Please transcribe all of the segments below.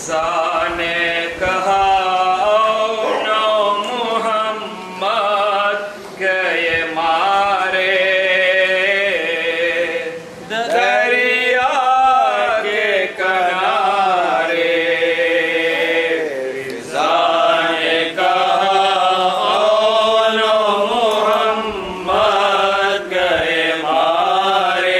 फिजा ने कहा नो मुहम्मद गए मारे दरिया के किनारे। फिजा ने कहा नो मुहम्मद गए मारे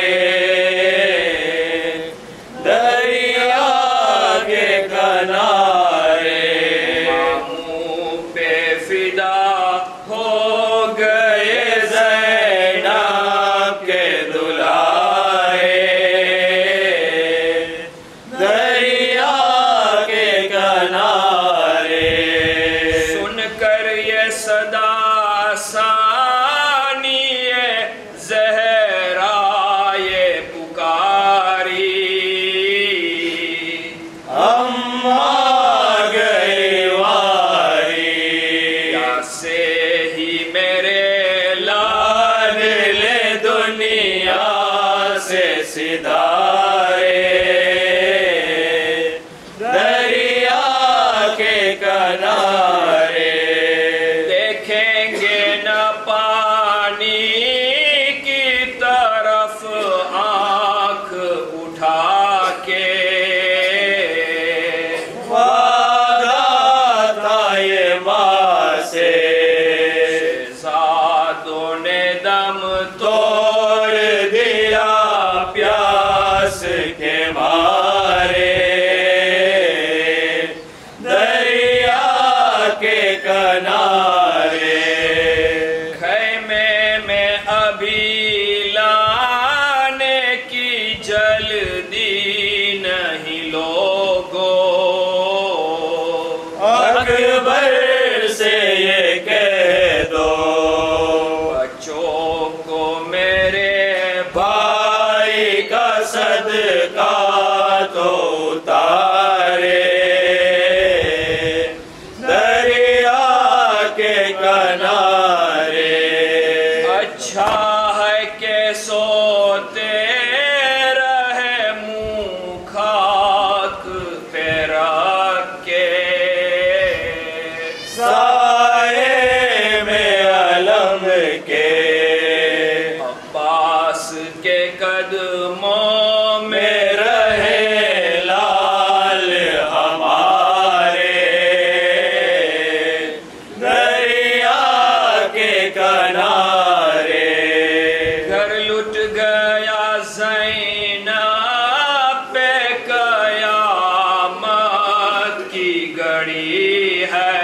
दरिया के किनारे। मामू पे फिदा हो गए ज़ैनब के दुलारे दरिया के किनारे। सुनकर ये सदा सानिए ज़हरा ये पुकारी अम्मा गई वारी। से ही मेरे लाडले दुनिया से सिधारे दरिया के किनारे। देखेंगे न पानी की तरफ आँख उठा के। वादा था ये माँ से शहज़ादों ने दम तोड़ दिया प्यास के मारे दरिया के किनारे। खैमे में अभी लाने की जल्दी नहीं लोगों। अकबर से ये कह दो बच्चों को मेरे भाई का सदका तो उतारे दरिया के किनारे। अच्छा है कि सोते रहे मुँह खाक पे रख के साए में अलम के। अब्बास के कदमों में रहे लाल हमारे दरिया के किनारे। घर लुट गया ज़ैनब पे क़यामत की घड़ी है।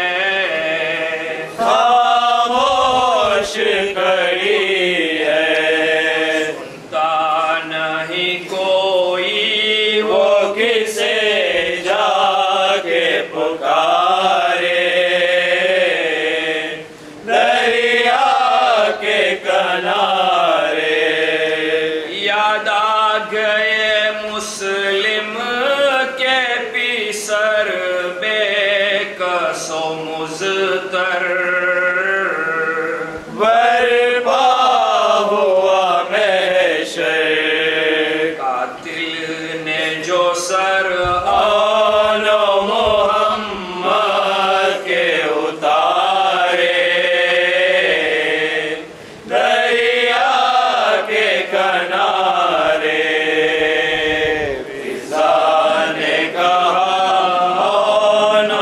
खामोश घड़ी है सुनता नहीं कोई वो किसे जाके पुकारे दरिया के किनारे। याद आ गए मुस्लिम के पीसर बेकसो मुज़तर। बर्पा हुआ महशर कातिल ने जो सर आन मोहम्मद के उतारे दरिया के किनारे। फिजा ने कहा आन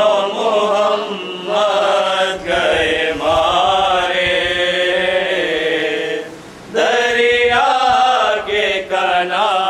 मोहम्मद गए मारे दरिया के किनारे।